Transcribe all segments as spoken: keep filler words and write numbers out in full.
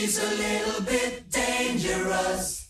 she's a little bit dangerous.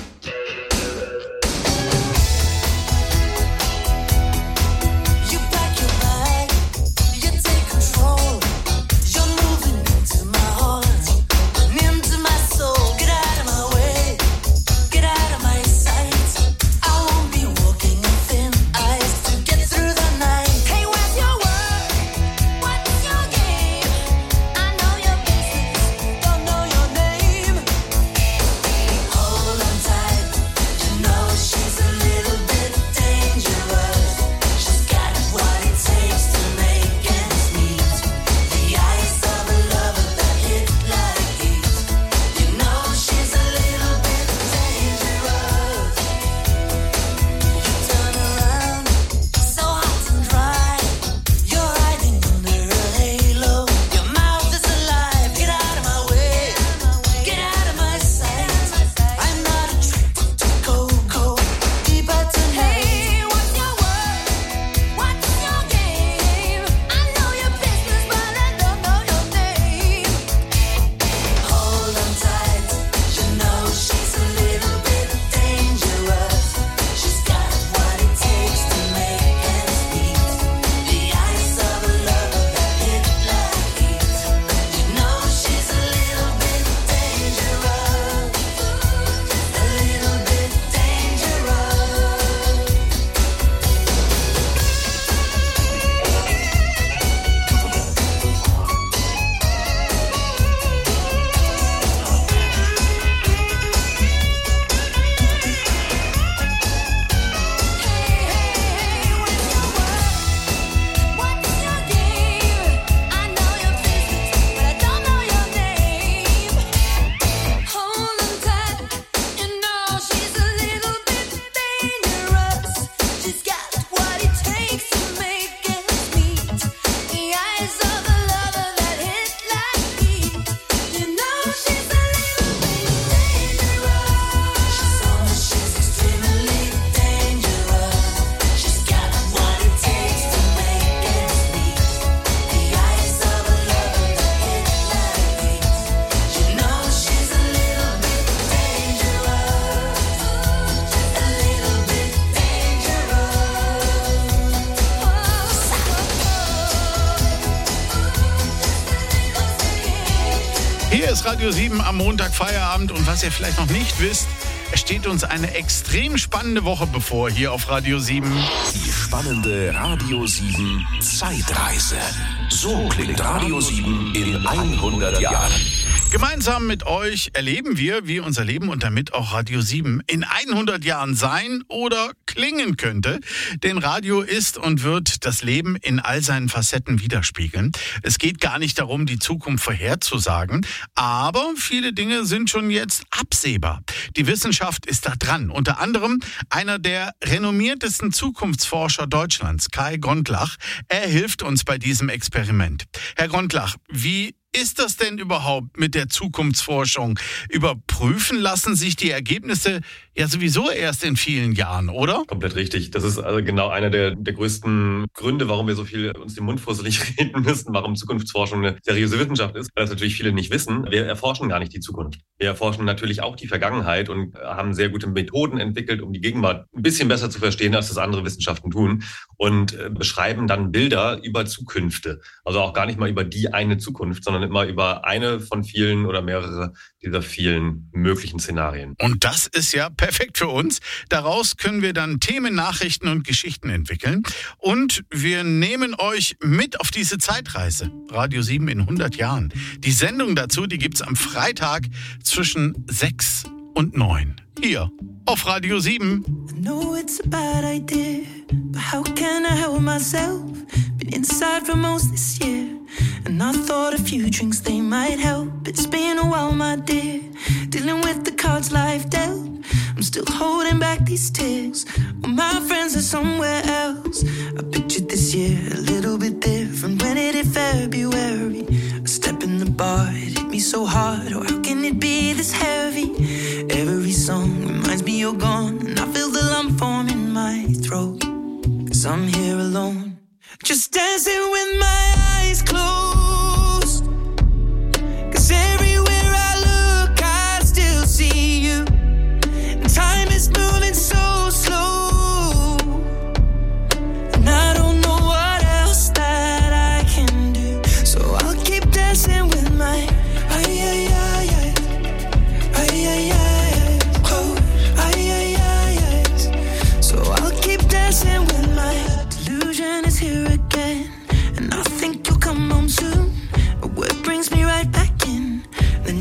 Hier ist Radio sieben am Montag Feierabend und was ihr vielleicht noch nicht wisst, es steht uns eine extrem spannende Woche bevor hier auf Radio sieben. Die spannende Radio sieben Zeitreise. So klingt Radio sieben in hundert Jahren. Gemeinsam mit euch erleben wir, wie unser Leben und damit auch Radio sieben in hundert Jahren sein oder klingen könnte. Denn Radio ist und wird das Leben in all seinen Facetten widerspiegeln. Es geht gar nicht darum, die Zukunft vorherzusagen, aber viele Dinge sind schon jetzt absehbar. Die Wissenschaft ist da dran. Unter anderem einer der renommiertesten Zukunftsforscher Deutschlands, Kai Gondlach. Er hilft uns bei diesem Experiment. Herr Gondlach, wie ist das denn überhaupt mit der Zukunftsforschung? Überprüfen lassen sich die Ergebnisse ja sowieso erst in vielen Jahren, oder? Komplett richtig. Das ist also genau einer der, der größten Gründe, warum wir so viel uns den Mund fusselig reden müssen, warum Zukunftsforschung eine seriöse Wissenschaft ist, weil das natürlich viele nicht wissen. Wir erforschen gar nicht die Zukunft. Wir erforschen natürlich auch die Vergangenheit und haben sehr gute Methoden entwickelt, um die Gegenwart ein bisschen besser zu verstehen, als das andere Wissenschaften tun, und beschreiben dann Bilder über Zukünfte. Also auch gar nicht mal über die eine Zukunft, sondern immer über eine von vielen oder mehrere dieser vielen möglichen Szenarien. Und das ist ja perfekt für uns. Daraus können wir dann Themen, Nachrichten und Geschichten entwickeln. Und wir nehmen euch mit auf diese Zeitreise. Radio sieben in hundert Jahren. Die Sendung dazu, die gibt's am Freitag zwischen sechs und neun. Hier auf Radio sieben. I know it's a bad idea, but how can I help myself? Been inside for most this year, and I thought a few drinks they might help. It's been a while, my dear, dealing with the cards life dealt. I'm still holding back these tears, well, my friends are somewhere else. I pictured this year a little bit different when it hit February. A step in the bar, it hit me so hard, oh how can it be this heavy? Every song reminds me you're gone, and I feel the lump form in my throat, 'cause I'm here alone, just dancing with my eyes closed. 'Cause everywhere I look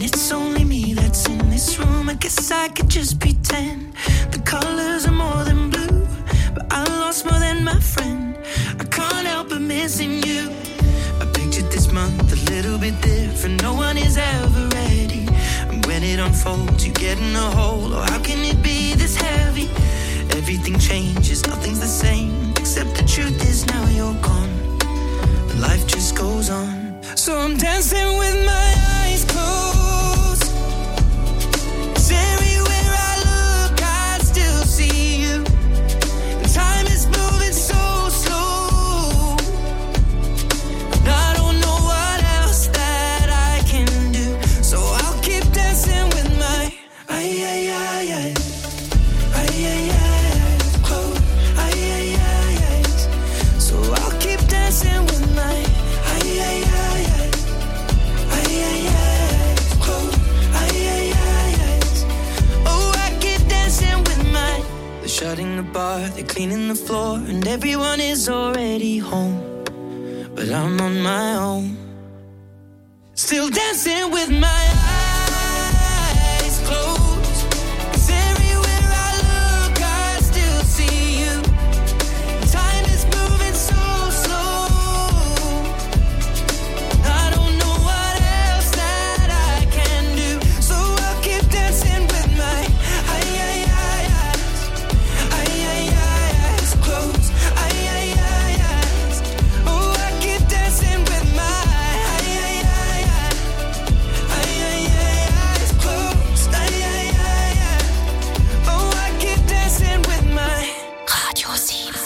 And it's only me that's in this room. I guess I could just pretend the colors are more than blue, but I lost more than my friend. I can't help but missing you. I pictured this month a little bit different. No one is ever ready. And when it unfolds, you get in a hole. Oh, how can it be this heavy? Everything changes, nothing's the same, except the truth is now you're gone. But life just goes on. So I'm dancing with my eyes closed. 'Cause everywhere I look, I still see you. And time is moving so slow. And I don't know what else that I can do. So I'll keep dancing with my ay, ay, ay, ay. Ay, ay, ay, close. Ay, ay, ay, ay. So I'll keep dancing with my ay, ay, ay, ay. Ay, ay, ay, close. Ay, ay, ay, ay. Oh, I keep dancing with my. They're shutting the bar, they're cleaning the floor, and everyone is already home. But I'm on my own, still dancing with my eyes closed. 'Cause everywhere I look, I still see you. Time is moving so slow. I don't know what else that I can do. So I'll keep dancing with my ay, ay, ay, eyes. Ay, ay, ay, eyes closed. Ay, ay, ay, eyes. Oh, I keep dancing with my ay, ay, ay, ay. Ay, ay, ay, eyes closed. Ay, ay, ay, ay. Oh, I keep dancing with my Radio sieben.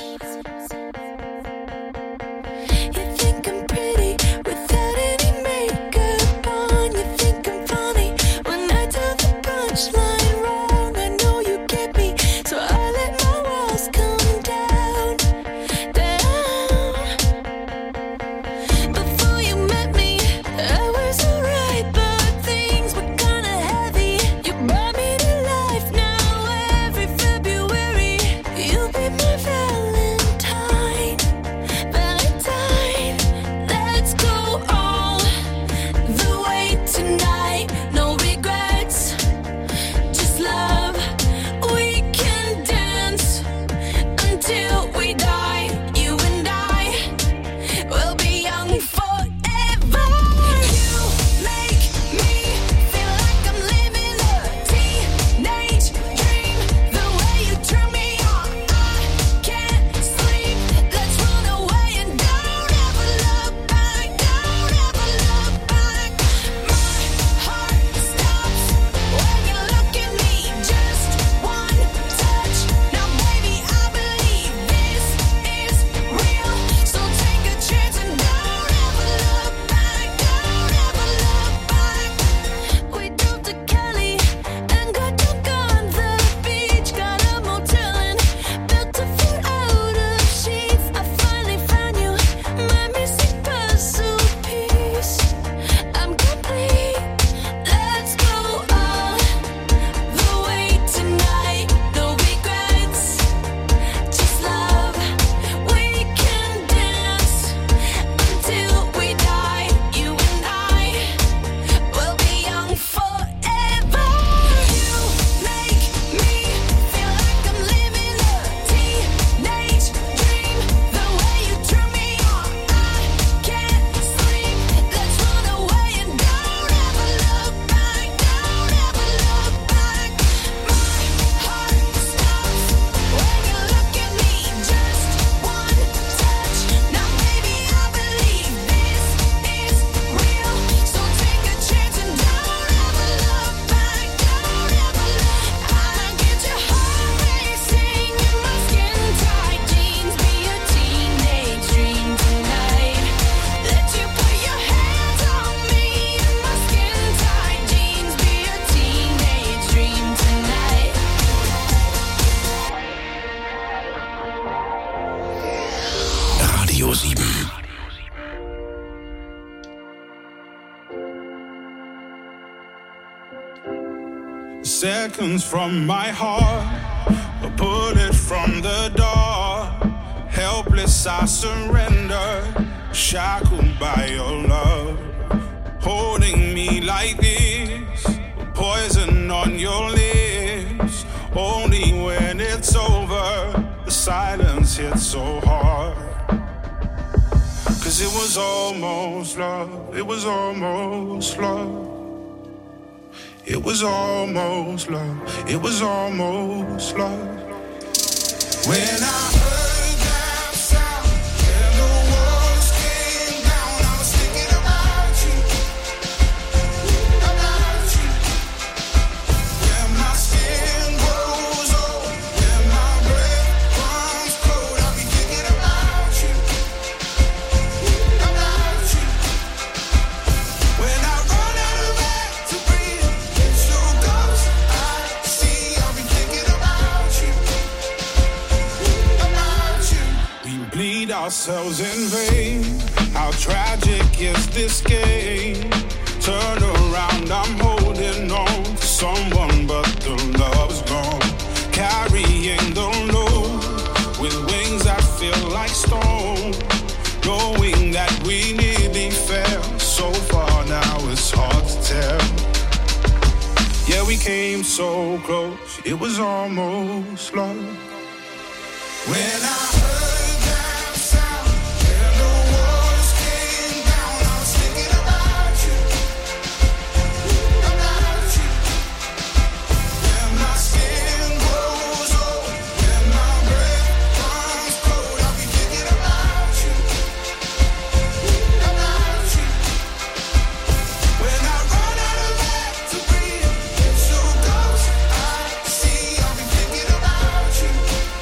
You think I'm pretty without any makeup on. You think I'm funny when I tell the punchline wrong. I know you get me, so I let my walls come down, down. Before you met me, I was alright, but things were kinda heavy. You brought me to life now. Every February, you'll be my Valentine, Valentine. Let's go all the way tonight. No regrets, just love. We can dance until we die. You and I will be young forever. You make me feel like I'm living a teenage dream. The way you turn me on, I can't sleep. Let's run away and don't ever look back. Don't ever look back. My heart stops when you look at me. Just one touch. Now, baby, I believe this is real. So take a chance and don't ever look back. Don't ever look back. We drove to Cali and got drunk on the beach. Got a motel and built a fort out of sheets. I finally found you, my missing puzzle piece. I'm complete. Let's go all the way tonight. No regrets, just love. We can dance until we die. You and I will be young forever. You make me feel like I'm living a teenage dream. The way you turn me on, I can't sleep. Let's run away and don't ever look back. Don't ever look back. My heart stops when you look at me. Just one touch. Now, baby, I believe this is real. So take a chance and don't ever look back. Don't ever look. I get your heart racing in my skin tight jeans. Be a teenage dream tonight. Let you put your hands on me in my skin tight jeans. Be a teenage dream tonight. Radio sieben. Seconds from my heart, a bullet from the door. Helpless, I surrender, shackled by your love. Holding me like this. your lips. Only when it's over, the silence hits so hard. Cause it was almost love, it was almost love. It was almost love, it was almost love. When I heard that sound and the walls came down, I was thinking about you, about you. When my skin grows old, when my breath runs cold, I'll be thinking about you, about you. When I run out of air to breathe, it's your ghost I see, I'll be thinking about you. Bleed ourselves in vain. How tragic is this game? Turn around, I'm holding on to someone, but the love's gone. Carrying the load with wings that feel like stone. Knowing that we nearly fell so far, now it's hard to tell. Yeah, we came so close, it was almost love. When I heard that sound and the walls came down, I was thinking about you, about you. When my skin grows old, when my breath runs cold, I'll be thinking about you, about you. When I run out of air to breathe, it's your ghost I see, I'll be thinking about you.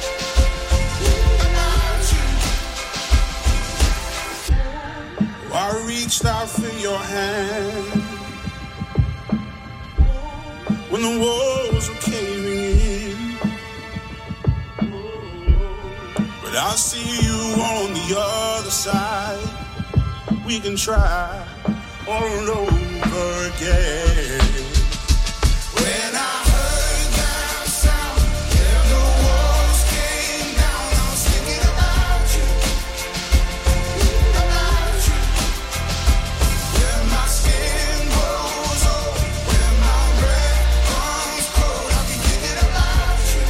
I reached out for your hand when the walls were caving in, but I see you on the other side. We can try all over again. When I heard that sound and the walls came down, I was thinking about you, about you. When my skin grows old, when my breath runs cold, I'll be thinking about you,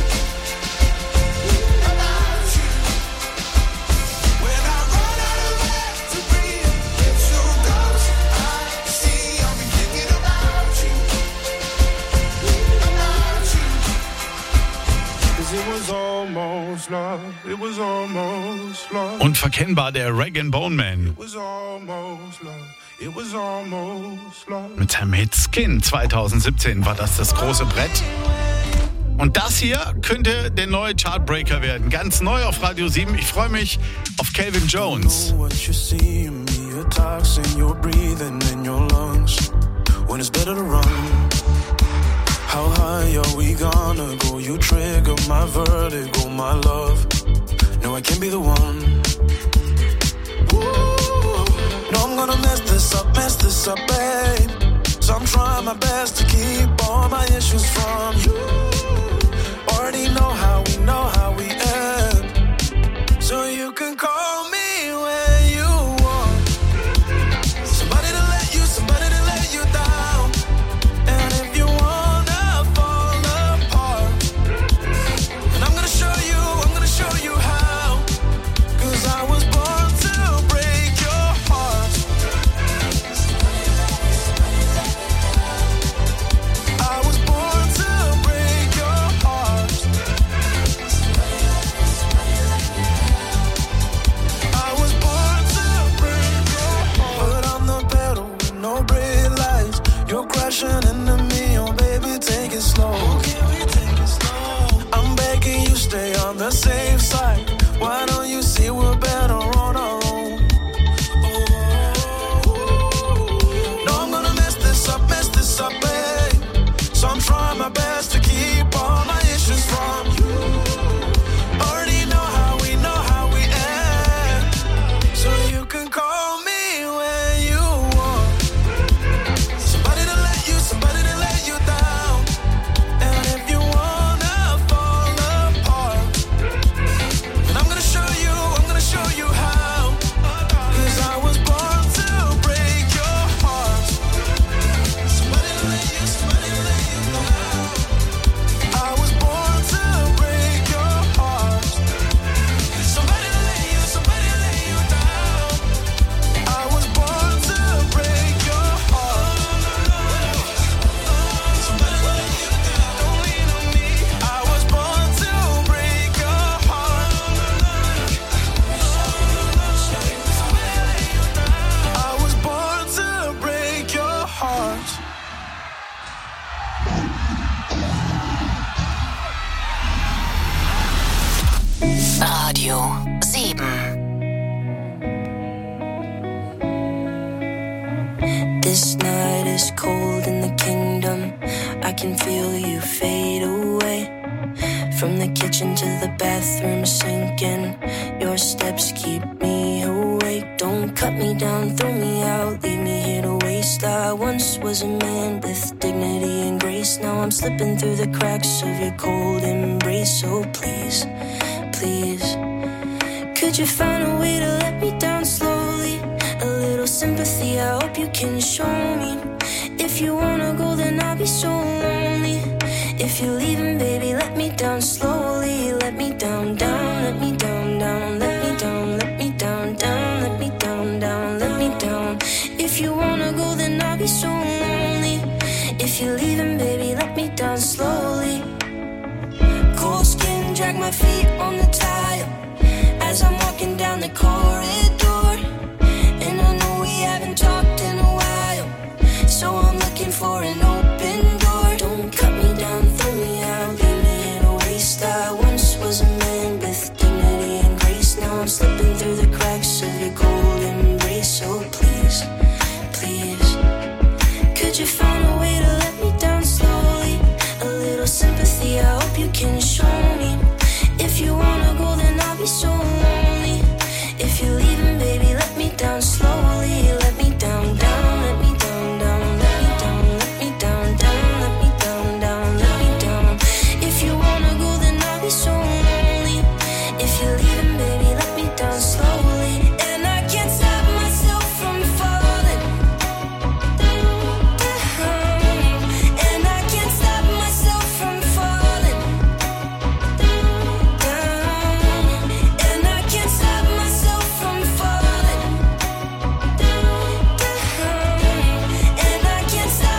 about you. When I run out of air to breathe, it's your ghost I see, I'll be thinking about you, about you. 'Cause it was almost love, it was almost love. Unverkennbar der Rag and Bone Man. It was almost love, it was almost love. Mit seinem Hit Skin zweitausendsiebzehn war das das große Brett. Und das hier könnte der neue Chartbreaker werden. Ganz neu auf Radio sieben. Ich freue mich auf Calvin Jones. What you see in me, you're toxin, you're breathing in your lungs. When it's better to run. How high are we gonna go? You trigger my vertigo, my love. No, I can't be the one. Ooh, no, I'm gonna mess this up, mess this up, babe. So I'm trying my best to keep all my issues from you. Already know how we know how we end. So you can call me when you want. Somebody to let you, somebody to let you down. And if you wanna fall apart, and I'm gonna show you, I'm gonna show you how. 'Cause I was born to break your heart. Radio sieben. This night is cold in the kingdom. I can feel you fade away. From the kitchen to the bathroom sinking. Your steps keep me awake. Don't cut me down, throw me out, leave me here to waste. I once was a man with dignity and grace. Now I'm slipping through the cracks of your cold embrace. So please, please, could you find a way to let me down slowly? A little sympathy, I hope you can show me. If you wanna go, then I'll be so lonely. If you're leaving, baby, let me down slowly. Let me down, down, let me down, down, let me down, let me down, down, let me down, down, let me down. If you wanna go, then I'll be so lonely. If you're leaving, baby, let me down slowly. Cold skin, drag my feet